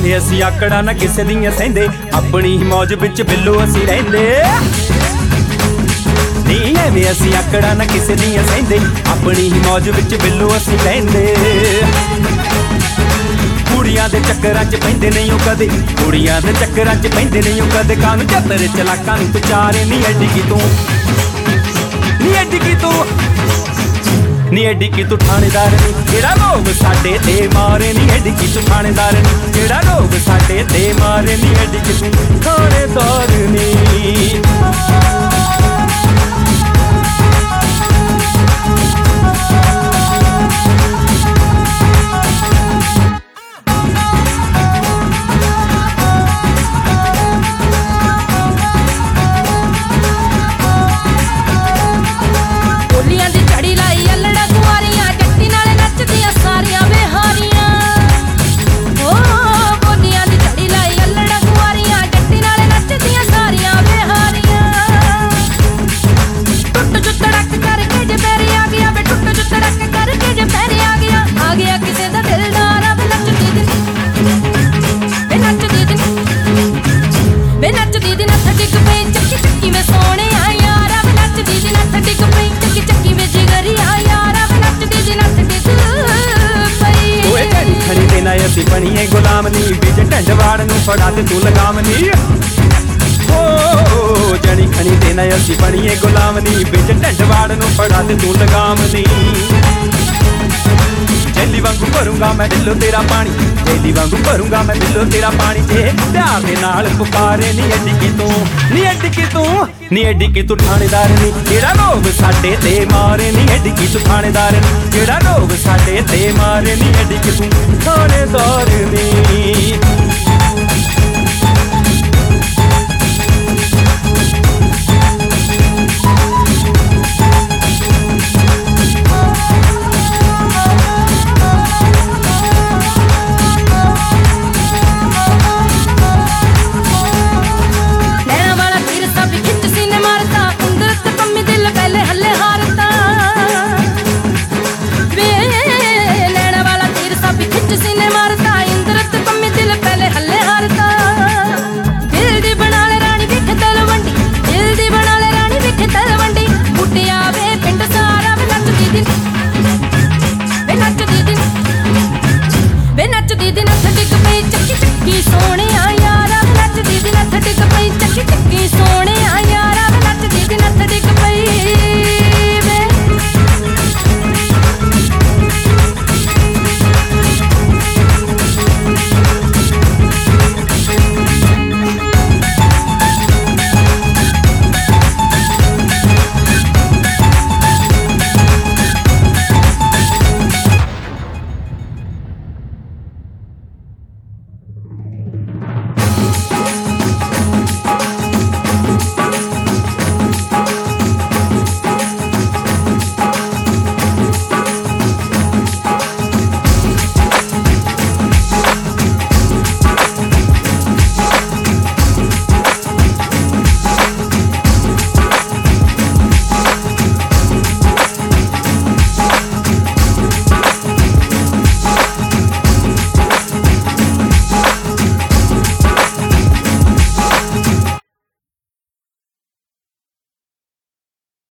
ਐਵੇਂ ਅਸੀਂ ਆਕੜਾ ना किसे दियां सहिंदे, अपनी ही मौज विच बिल्लो असीं रहिंदे। नी एवें असीं आकड़ा ना किसे दियां सहिंदे, अपनी ही मौज विच बिल्लो असीं रहिंदे। कुड़ियां दे चक्करां च पैंदे नहीं ओ कदे, कुड़ियां दे चक्करां च पैंदे नहीं ओ कदे, कानू चतरे चलाकां नूं पचारे नी एडी की तू, नी एडी की तू, नी एडी की तू थानेदार नी जेड़ा लोग साडे ते मारे, नी एडी की तू थानेदार नी जेड़ा लोग साडे ते मारे, नी एडी की तू थानेदार नी। असीं बणीए गुलाम नी बिच ढंड वाड़ नूं फड़ा ते तू लगाम नी, हो जणी खणी देना असीं बणीए गुलाम नी बिच ढंड वाड़ नूं फड़ा ते तू लगाम नी। जैली वांगू भरूंगा मैं दिलों तेरा पानी, जैली वांगू भरूंगा मैं दिलों तेरा पानी, जे प्यार दे नाल पुकारे नी एडी की तू, नी एडी की तू, नी एडी की तू थानेदार नी जेड़ा लोग साडे ते मारे, नी एडी की तू थानेदार नी जेड़ा लोग साडे ते मारे, नी एडी की तू थानेदार नी। नच दी दी नथ डिग पई चक्की चक्की सोहणिया यारा, नच दी दी नथ डिग पई चक्की